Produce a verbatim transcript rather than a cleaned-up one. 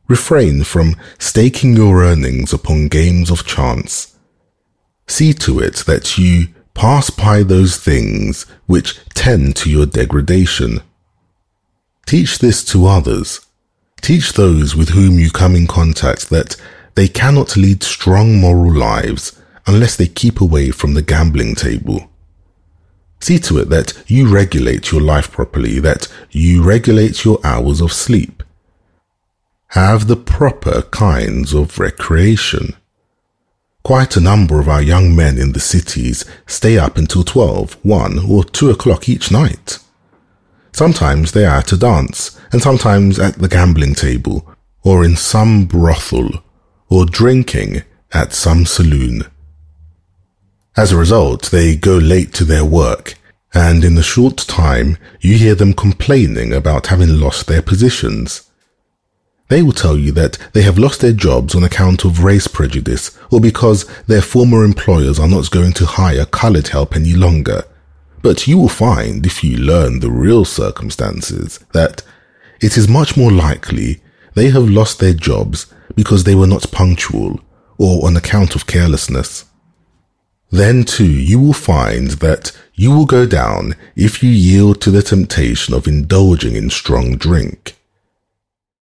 Refrain from staking your earnings upon games of chance. See to it that you pass by those things which tend to your degradation. Teach this to others. Teach those with whom you come in contact that they cannot lead strong moral lives unless they keep away from the gambling table. See to it that you regulate your life properly, that you regulate your hours of sleep. Have the proper kinds of recreation. Quite a number of our young men in the cities stay up until twelve, one, or two o'clock each night. Sometimes they are at a dance, and sometimes at the gambling table, or in some brothel, or drinking at some saloon. As a result, they go late to their work, and in a short time you hear them complaining about having lost their positions. They will tell you that they have lost their jobs on account of race prejudice, or because their former employers are not going to hire coloured help any longer. But you will find, if you learn the real circumstances, that it is much more likely they have lost their jobs because they were not punctual, or on account of carelessness. Then too you will find that you will go down if you yield to the temptation of indulging in strong drink.